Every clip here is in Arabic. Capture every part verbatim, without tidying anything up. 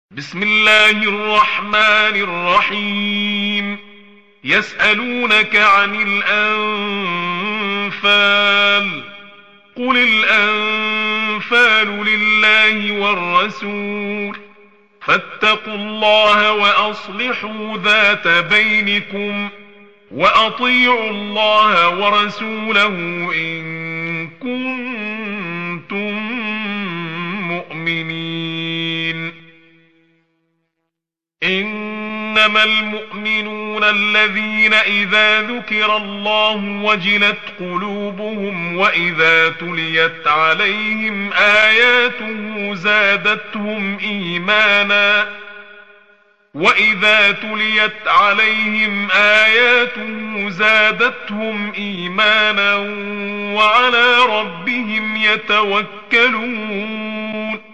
بسم الله الرحمن الرحيم. يسألونك عن الأنفال قل الأنفال لله والرسول فاتقوا الله وأصلحوا ذات بينكم وأطيعوا الله ورسوله إن كنتم مؤمنين. إنما المؤمنون الذين إذا ذكر الله وجلت قلوبهم وإذا تليت عليهم آياته زادتهم إيمانا وإذا تليت عليهم آياته زادتهم إيمانا وعلى ربهم يتوكلون.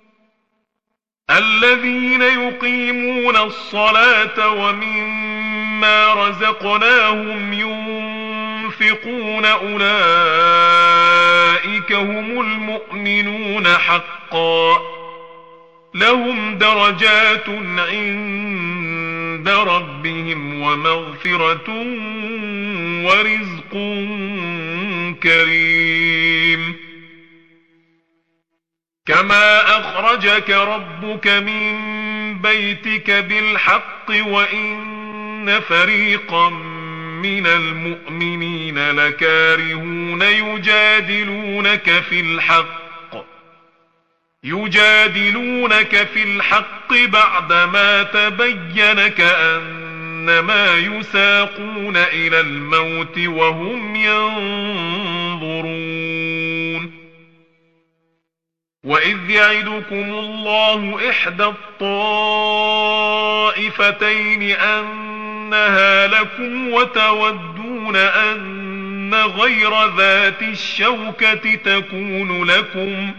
الذين يقيمون الصلاة ومما رزقناهم ينفقون أولئك هم المؤمنون حقا لهم درجات عند ربهم ومغفرة ورزق كريم. كما أخرجك ربك من بيتك بالحق وإن فريقا من المؤمنين لكارهون يجادلونك في الحق يجادلونك في الحق بعدما تبين كأنما يساقون إلى الموت وهم ينظرون. وإذ يعدكم الله إحدى الطائفتين أنها لكم وتودون أن غير ذات الشوكة تكون لكم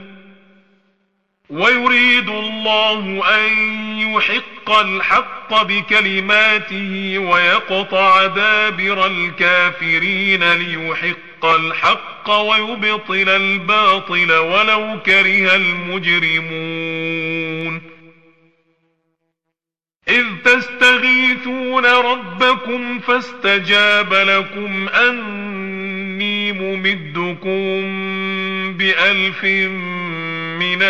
ويريد الله أن يحق الحق بكلماته ويقطع دابر الكافرين ليحق الحق ويبطل الباطل ولو كره المجرمون. إذ تستغيثون ربكم فاستجاب لكم أني ممدكم بألف من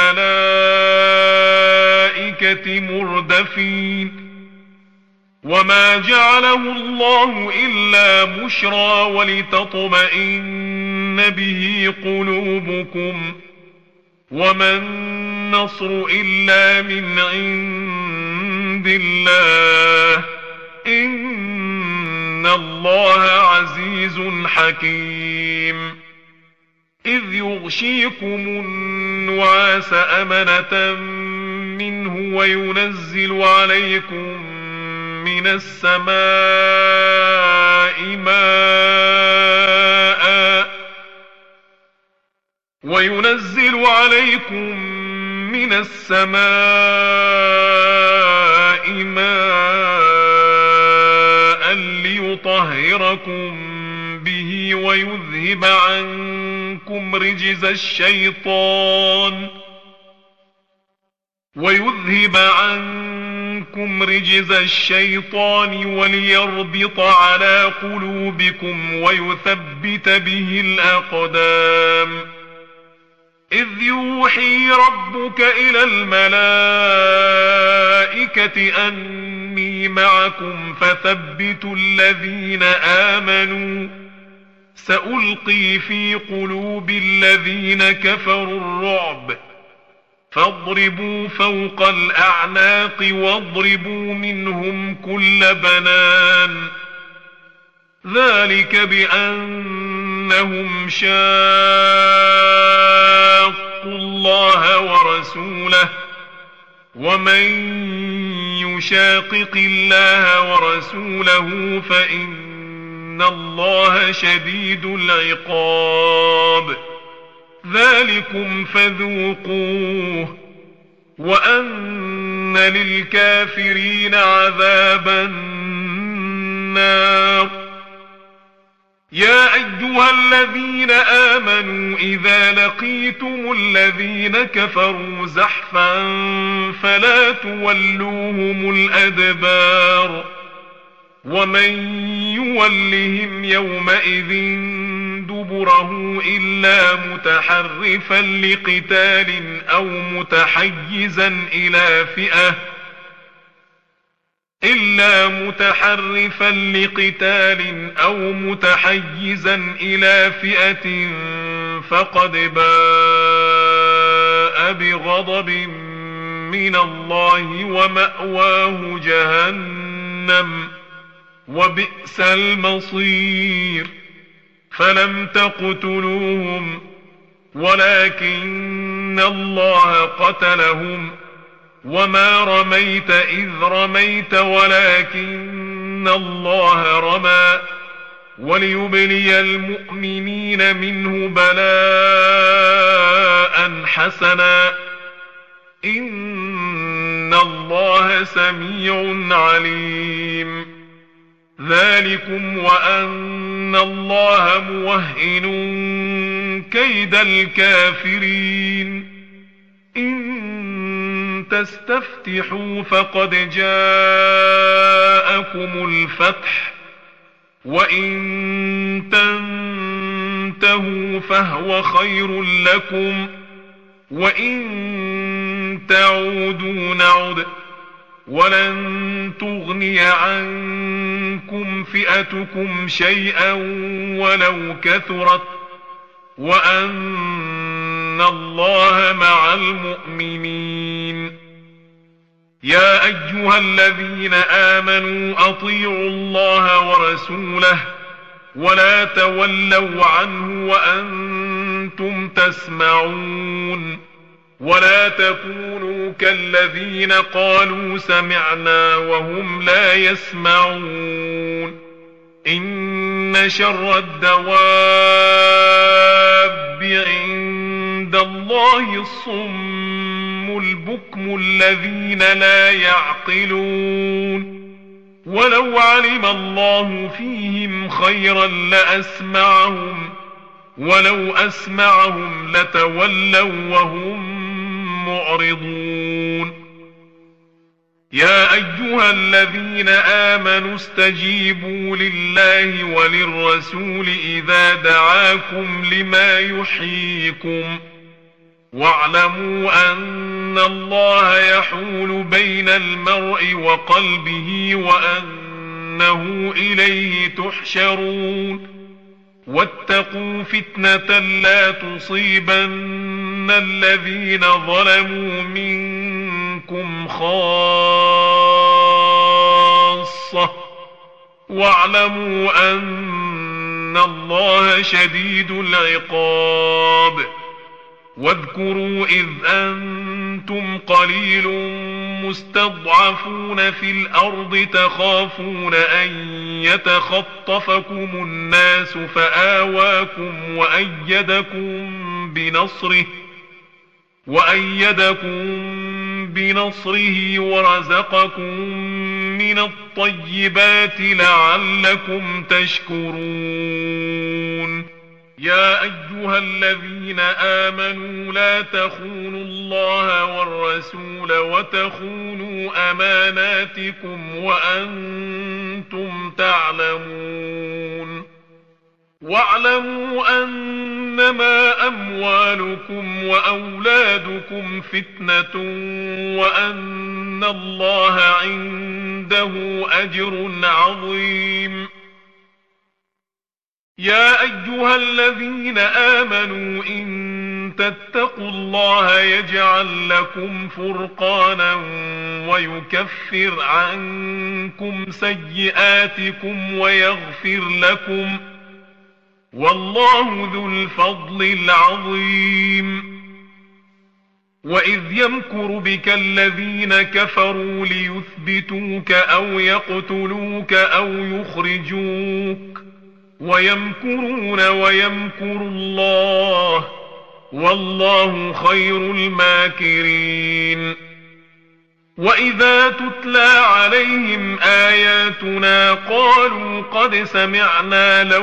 الملائكة مردفين. وما جعله الله إلا بشرى ولتطمئن به قلوبكم وما النصر إلا من عند الله إن الله عزيز حكيم. إذ يغشيكم النعاس أمنة منه وينزل عليكم من السماء ماء وينزل عليكم من السماء ماء ليطهركم به ويذهب عنكم رجز الشيطان ويذهب عنكم رجز الشيطان وليربط على قلوبكم ويثبت به الأقدام. إذ يوحي ربك إلى الملائكة أني معكم فثبتوا الذين آمنوا سألقي في قلوب الذين كفروا الرعب فاضربوا فوق الأعناق واضربوا منهم كل بنان. ذلك بأنهم شاقوا الله ورسوله ومن يشاقق الله ورسوله فإن الله شديد العقاب. ذلكم فذوقوه وأن للكافرين عذاب النار. يا أيها الذين آمنوا إذا لقيتم الذين كفروا زحفا فلا تولوهم الأدبار ومن يولهم يومئذ دبره إلا متحرفا لقتال أو متحيزا إلى فئة إلا متحرفا لقتال أو متحيزا إلى فئة فقد باء بغضب من الله ومأواه جهنم وبئس المصير فلم تقتلوهم ولكن الله قتلهم وما رميت إذ رميت ولكن الله رمى وليبلي المؤمنين منه بلاء حسنا إن الله سميع عليم ذلكم وأن الله موهن كيد الكافرين إن تستفتحوا فقد جاءكم الفتح وإن تنتهوا فهو خير لكم وإن تعودوا نعد ولن تغني عنكم فئتكم شيئا ولو كثرت وأن الله مع المؤمنين يا أيها الذين آمنوا أطيعوا الله ورسوله ولا تولوا عنه وأنتم تسمعون ولا تكونوا كالذين قالوا سمعنا وهم لا يسمعون إن شر الدواب عند الله الصم البكم الذين لا يعقلون ولو علم الله فيهم خيرا لأسمعهم ولو أسمعهم لتولوا وهم معرضون يا أيها الذين آمنوا استجيبوا لله وللرسول إذا دعاكم لما يحييكم واعلموا أن الله يحول بين المرء وقلبه وأنه إليه تحشرون واتقوا فتنة لا تصيبن الذين ظلموا منكم خاصة واعلموا أن الله شديد العقاب واذكروا إذ أنتم قليل مستضعفون في الأرض تخافون أن يتخطفكم الناس فآواكم وأيدكم بنصره وأيدكم بنصره ورزقكم من الطيبات لعلكم تشكرون يا أيها الذين آمنوا لا تخونوا الله والرسول وتخونوا أماناتكم وأنتم تعلمون واعلموا أنما أموالكم وأولادكم فتنة وأن الله عنده أجر عظيم يا أيها الذين آمنوا إن تتقوا الله يجعل لكم فرقانا ويكفر عنكم سيئاتكم ويغفر لكم والله ذو الفضل العظيم وإذ يمكر بك الذين كفروا ليثبتوك أو يقتلوك أو يخرجوك ويمكرون ويمكر الله والله خير الماكرين وإذا تتلى عليهم آياتنا قالوا قد سمعنا لو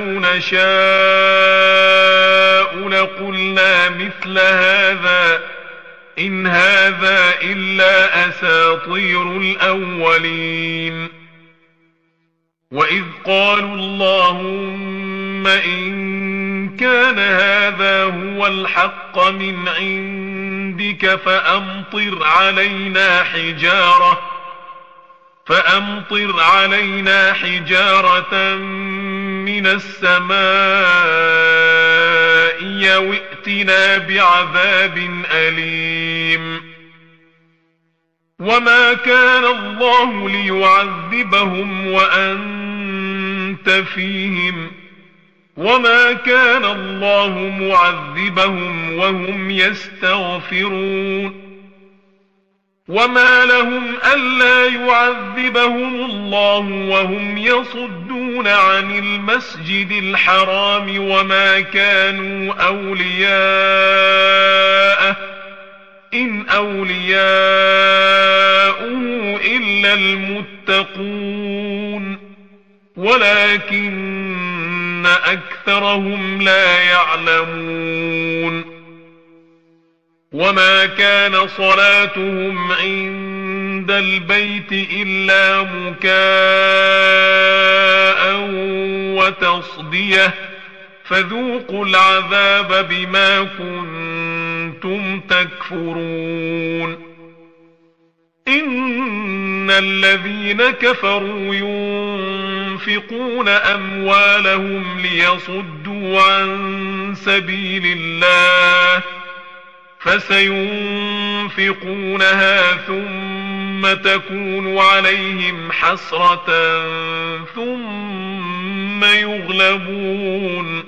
نشاء لقلنا مثل هذا إن هذا إلا أساطير الأولين. وإذ قالوا اللهم إن كان هذا هو الحق من عندك فأمطر علينا حجارة فأمطر علينا حجارة من السماء أو ائتنا بعذاب أليم. وما كان الله ليعذبهم وأنت فيهم وما كان الله معذبهم وهم يستغفرون. وما لهم ألا يعذبهم الله وهم يصدون عن المسجد الحرام وما كانوا أولياءه إن أولياؤه إلا المتقون ولكن أكثرهم لا يعلمون. وما كان صلاتهم عند البيت إلا مكاء وتصدية فذوقوا العذاب بما كنتم تكفرون. إن الذين كفروا ينفقون أموالهم ليصدوا عن سبيل الله فسينفقونها ثم تكون عليهم حسرة ثم يغلبون.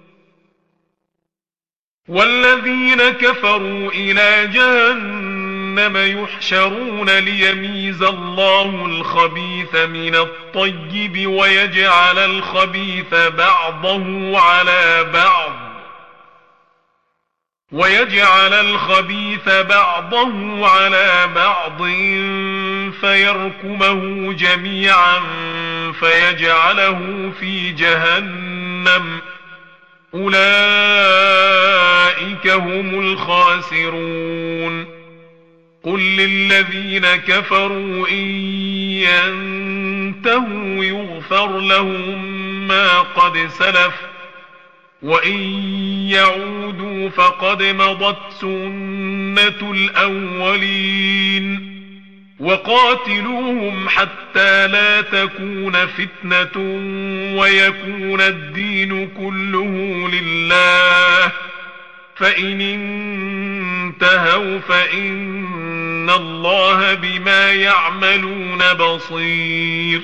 والذين كفروا إلى جهنم يحشرون ليميز الله الخبيث من الطيب ويجعل الخبيث بعضه على بعض ويجعل الخبيث بعضه على بعض فيركمه جميعا فيجعله في جهنم أولئك هم الخاسرون. قل للذين كفروا إن ينتهوا يغفر لهم ما قد سلف وإن يعودوا فقد مضت سنة الأولين. وقاتلوهم حتى لا تكون فتنة ويكون الدين كله لله فإن انتهوا فإن الله بما يعملون بصير.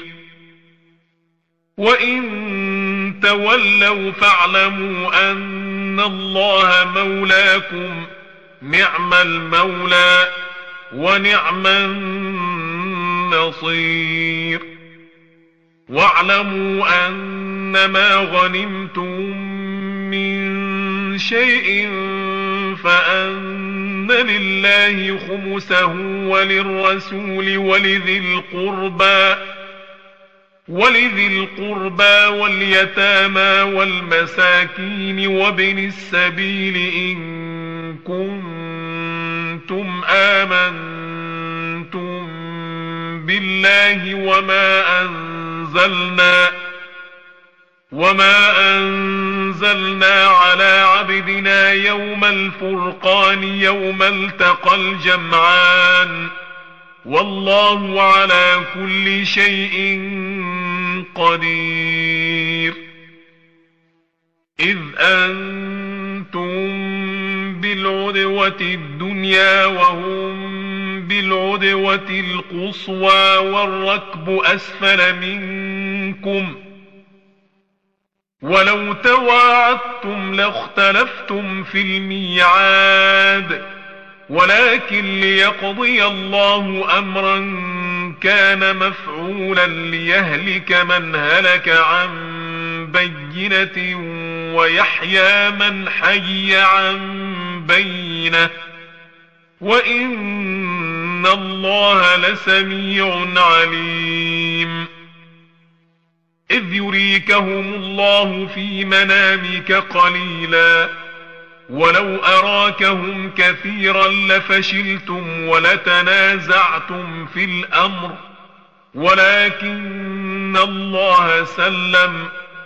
وإن تولوا فاعلموا أن الله مولاكم نعم المولى ونعم النصير. واعلموا أنما غنمتم من شيء فأن لله خمسه وللرسول ولذي القربى ولذي القربى واليتامى والمساكين وابن السبيل إن كنتم آمنتم بالله وما أنزلنا وما أنزلنا على عبدنا يوم الفرقان يوم التقى الجمعان والله على كل شيء قدير. إذ أنتم بالعدوة الدنيا وهم بالعدوة القصوى والركب أسفل منكم ولو تواعدتم لاختلفتم في الميعاد ولكن ليقضي الله أمرا كان مفعولا ليهلك من هلك عن بينة ويحيى من حي عن بينة وإن إن الله لسميع عليم إذ يريكهم الله في منامك قليلا ولو أراكهم كثيرا لفشلتم ولتنازعتم في الأمر ولكن الله سلم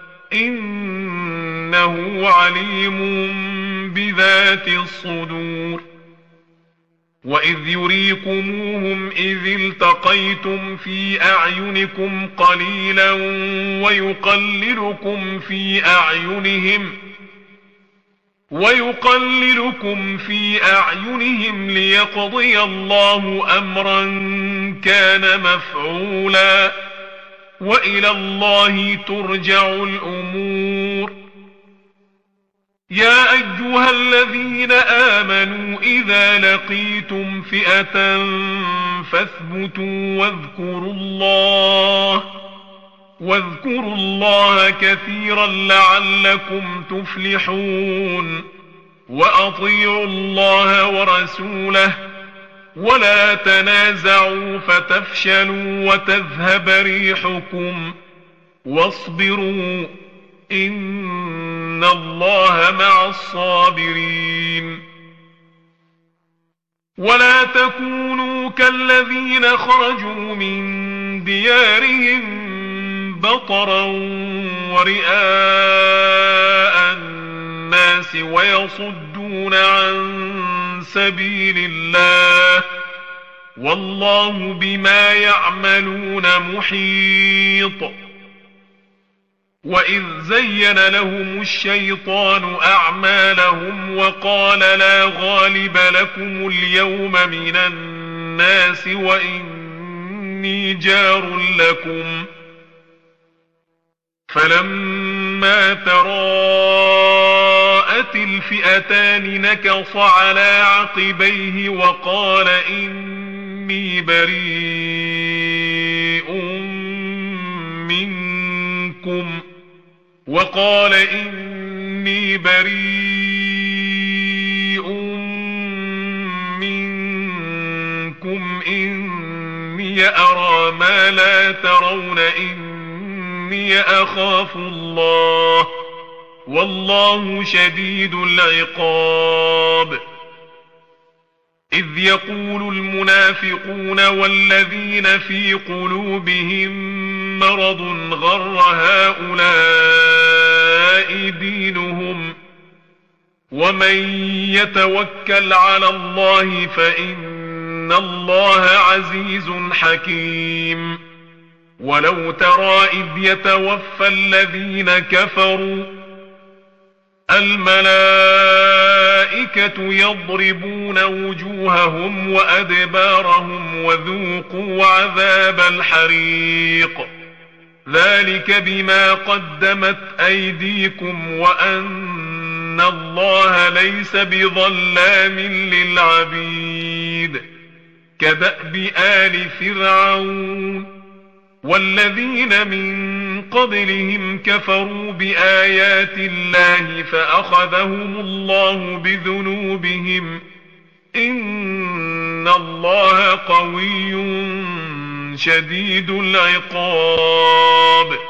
إنه عليم بذات الصدور وإذ يريكموهم إذ التقيتم في أعينكم قليلا ويقللكم في أعينهم ويقللكم في أعينهم ليقضي الله أمرا كان مفعولا وإلى الله ترجع الأمور يا أيها الذين آمنوا إذا لقيتم فئة فاثبتوا واذكروا الله واذكروا الله كثيرا لعلكم تفلحون وأطيعوا الله ورسوله ولا تنازعوا فتفشلوا وتذهب ريحكم واصبروا إن الله مع الصابرين ولا تكونوا كالذين خرجوا من ديارهم بطرا ورئاء الناس ويصدون عن سبيل الله والله بما يعملون محيط وإذ زين لهم الشيطان أعمالهم وقال لا غالب لكم اليوم من الناس وإني جار لكم فلما تراءت الفئتان نكص على عقبيه وقال إني بريء منكم وقال إني بريء منكم إني أرى ما لا ترون إني أخاف الله والله شديد العقاب إذ يقول المنافقون والذين في قلوبهم مرض غر هؤلاء دينهم ومن يتوكل على الله فإن الله عزيز حكيم ولو ترى إذ يتوفى الذين كفروا الملائكة يضربون وجوههم وأدبارهم وذوقوا عذاب الحريق ذلك بما قدمت أيديكم وأن الله ليس بظلام للعبيد كدأب آل فرعون والذين من قبلهم كفروا بآيات الله فأخذهم الله بذنوبهم إن الله قوي شديد العقاب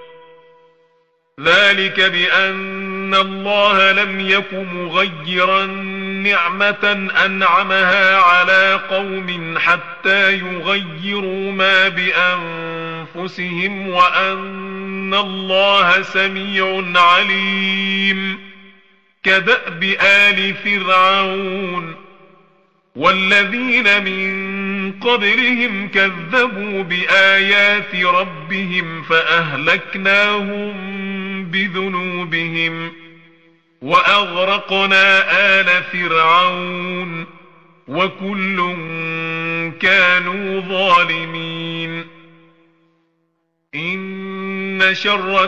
ذلك بأن الله لم يك مغيرا نعمة أنعمها على قوم حتى يغيروا ما بأنفسهم وأن الله سميع عليم كدأب آل فرعون والذين من قبلهم كذبوا بآيات ربهم فأهلكناهم بذنوبهم وأغرقنا آل فرعون وكل كانوا ظالمين إن شر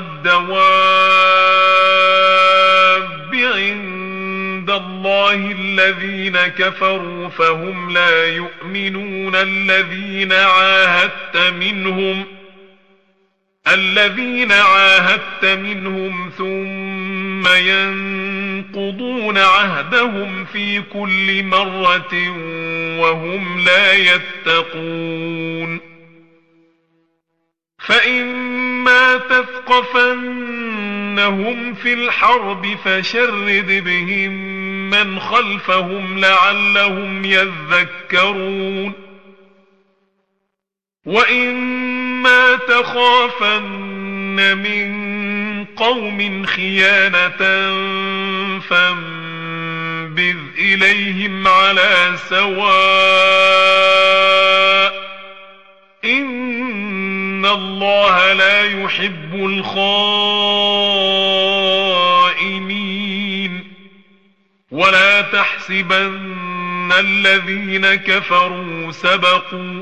الدواب عند الله الذين كفروا فهم لا يؤمنون الذين عاهدت منهم الذين عاهدت منهم ثم ثم ينقضون عهدهم في كل مرة وهم لا يتقون فإما تثقفنهم في الحرب فشرد بهم من خلفهم لعلهم يذكرون وإما تخافن من قوم خيانة فانبذ إليهم على سواء إن الله لا يحب الخائنين ولا تحسبن الذين كفروا سبقوا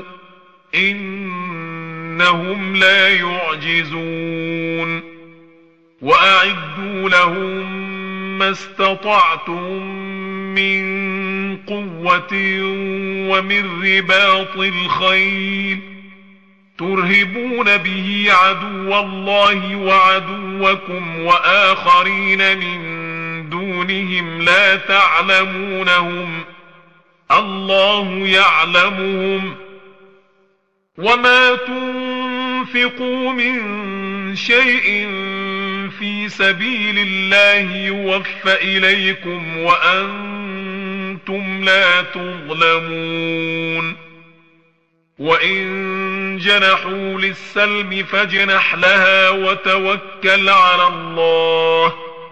إنهم لا يعجزون وأعدوا لهم ما استطعتم من قوة ومن رباط الخيل ترهبون به عدو الله وعدوكم وآخرين من دونهم لا تعلمونهم الله يعلمهم وما تنفقوا من شيء في سبيل الله يوفى إليكم وأنتم لا تظلمون وإن جنحوا للسلم فاجنح لها وتوكل على الله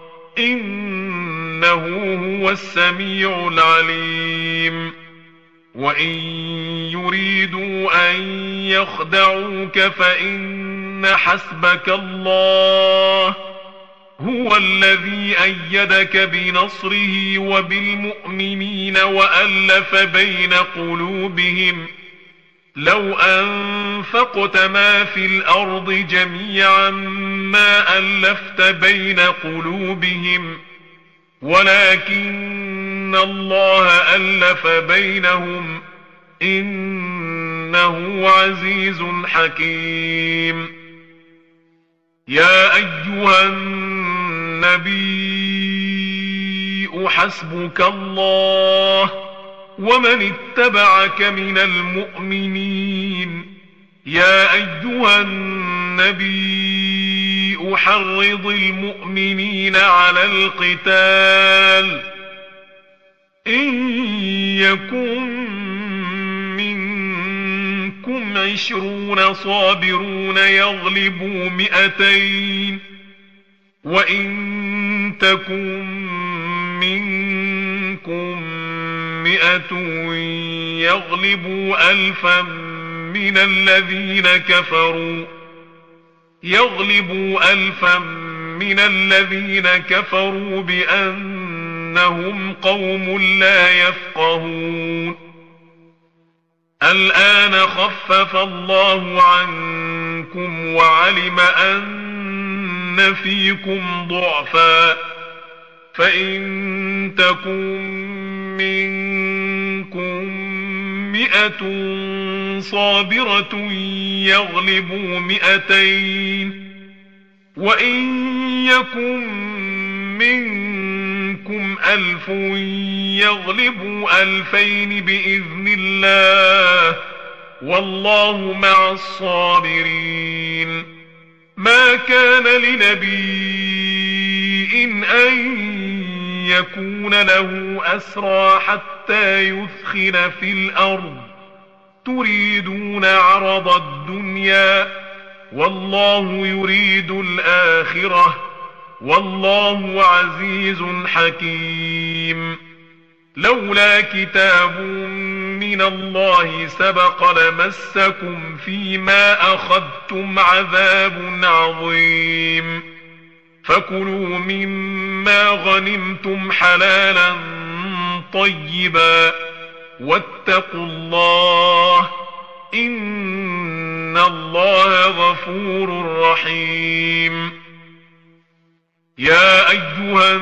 إنه هو السميع العليم وإن يريدوا أن يخدعوك فإن حسبك الله هو الذي أيدك بنصره وبالمؤمنين وألف بين قلوبهم لو أنفقت ما في الأرض جميعا ما ألفت بين قلوبهم ولكن الله ألف بينهم إنه عزيز حكيم يا أيها النبي حسبك الله ومن اتبعك من المؤمنين يا أيها النبي حرض المؤمنين على القتال إن يكن منكم عشرون صابرون يغلبوا مئتين وإن تكن منكم مئة يغلبوا ألفا من الذين كفروا يغلبوا ألفا من الذين كفروا بأنهم قوم لا يفقهون الآن خفف الله عنكم وعلم أن فيكم ضعفا فإن تكن منكم مئة صابرة يغلبوا مئتين وإن يكن منكم ألف يغلبوا ألفين بإذن الله والله مع الصابرين ما كان لنبي أن يكون له أسرى حتى يثخن في الأرض تريدون عرض الدنيا والله يريد الآخرة والله عزيز حكيم لولا كتاب من الله سبق لمسكم فيما أخذتم عذاب عظيم فكلوا مما غنمتم حلالا طيبا واتقوا الله إن الله غفور رحيم يا أيها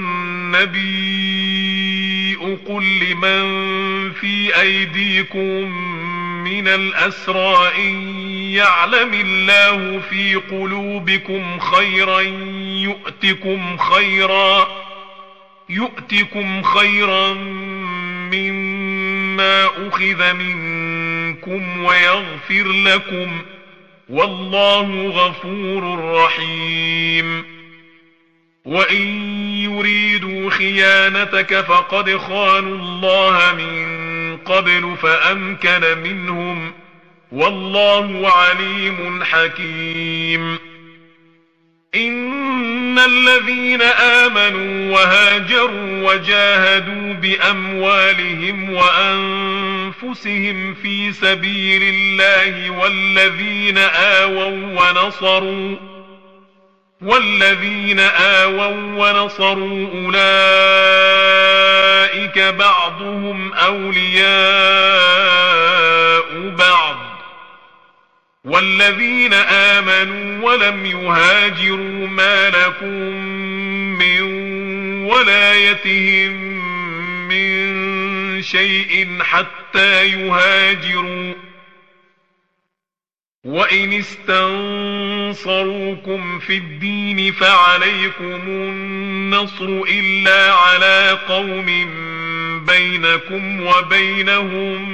النبي قل لمن في أيديكم من الأسرى إن يعلم الله في قلوبكم خيرا يؤتكم خيرا يؤتكم خيرا مما أخذ منكم ويغفر لكم والله غفور رحيم. وإن يريدوا خيانتك فقد خانوا الله من قبل فأمكن منهم والله عليم حكيم. إن الذين آمنوا وهاجروا وجاهدوا بأموالهم وأنفسهم في سبيل الله والذين آووا ونصروا والذين آووا ونصروا أولئك بعضهم أولياء بعض والذين آمنوا ولم يهاجروا ما لكم من ولايتهم من شيء حتى يهاجروا وإن استنصروكم في الدين فعليكم النصر إلا على قوم بينكم وبينهم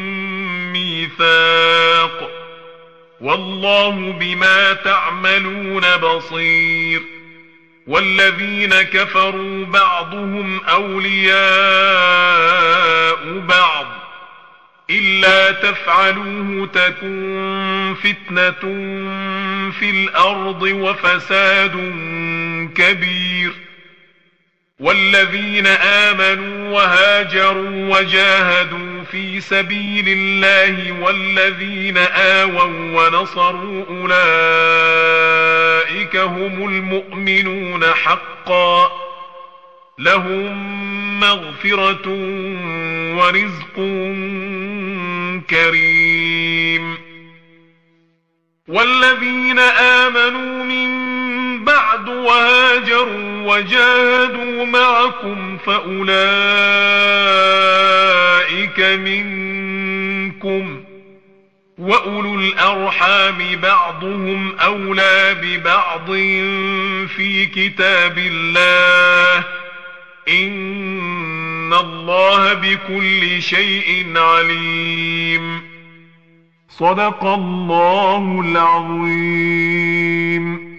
ميثاق والله بما تعملون بصير. والذين كفروا بعضهم أولياء بعض إلا تفعلوه تكن فتنة في الأرض وفساد كبير. والذين آمنوا وهاجروا وجاهدوا في سبيل الله والذين آووا ونصروا أولئك هم المؤمنون حقا لهم مغفرة ورزق كريم. والذين آمنوا من بعد وهاجروا وجاهدوا معكم فأولئك منكم وأولو الأرحام بعضهم أولى ببعض في كتاب الله إن الله بكل شيء عليم. صدق الله العظيم.